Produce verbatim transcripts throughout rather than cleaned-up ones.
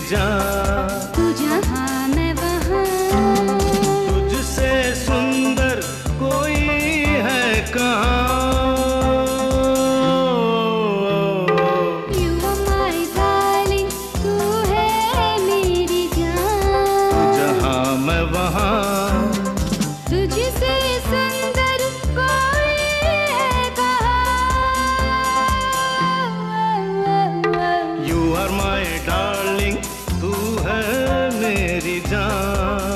जान। तू जहाँ मैं वहाँ, तुझसे सुंदर कोई है कहाँ। You are my darling, तू है मेरी जान। जहाँ मैं वहाँ, तुझसे सुंदर कोई है कहाँ। You are my darling, तू है मेरी जान।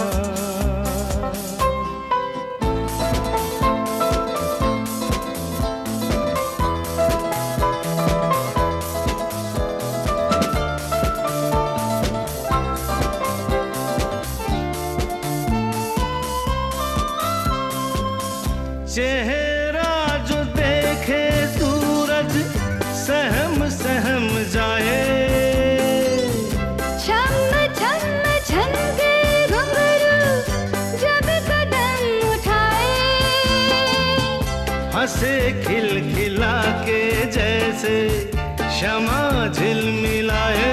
चेहरा जो देखे सूरज सहम सहम जाए। छम छम छनके घुंघरू जब कदम उठाए। हंसे खिल खिला के जैसे शमा झिलमिलाए।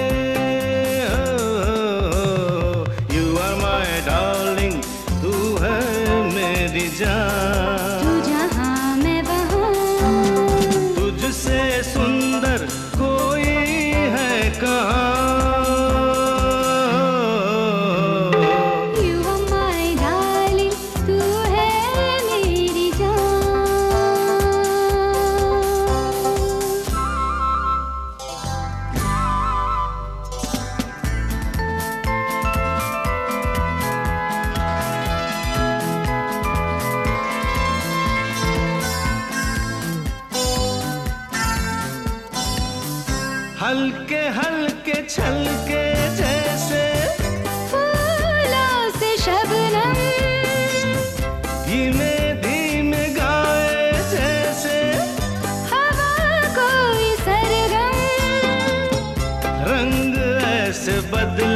You are my darling, तू है मेरी जान। तू जहाँ मैं वहाँ, तुझसे सुंदर कोई है कहाँ। You are my darling, तू है मेरी जान। हल्के हल्के छलके जैसे फूलों से शबनम, धीमे धीमे गाए जैसे हवा कोई सरगम। रंग ऐसे बदले